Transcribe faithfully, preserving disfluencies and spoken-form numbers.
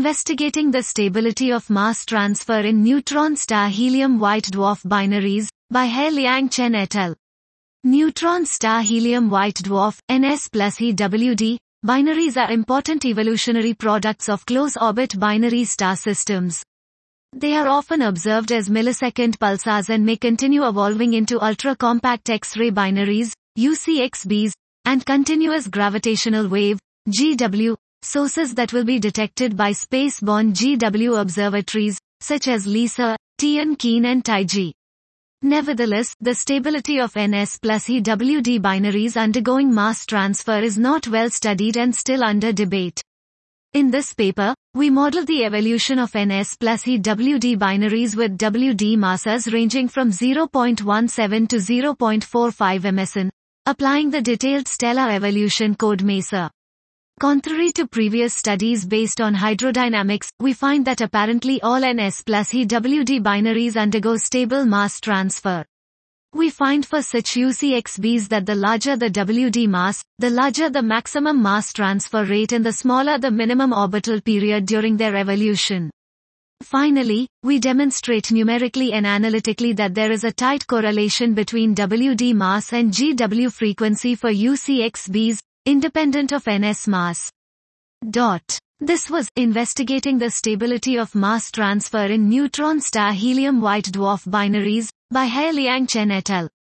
Investigating the stability of mass transfer in neutron star helium white dwarf binaries, by He Liang Chen et al. Neutron star helium white dwarf, N S plus E W D, binaries are important evolutionary products of close-orbit binary star systems. They are often observed as millisecond pulsars and may continue evolving into ultra-compact X-ray binaries, U C X Bs, and continuous gravitational wave, G W, sources that will be detected by space-borne G W observatories, such as LISA, Tian Keen and Taiji. Nevertheless, the stability of N S plus E W D binaries undergoing mass transfer is not well studied and still under debate. In this paper, we model the evolution of N S plus E W D binaries with W D masses ranging from zero point one seven to zero point four five meson, applying the detailed stellar evolution code MESA. Contrary to previous studies based on hydrodynamics, we find that apparently all N S plus E W D binaries undergo stable mass transfer. We find for such U C X Bs that the larger the W D mass, the larger the maximum mass transfer rate and the smaller the minimum orbital period during their evolution. Finally, we demonstrate numerically and analytically that there is a tight correlation between W D mass and G W frequency for U C X Bs, independent of N S mass. Dot. This was Investigating the Stability of Mass Transfer in Neutron Star Helium White Dwarf Binaries, by He Liang Chen et al.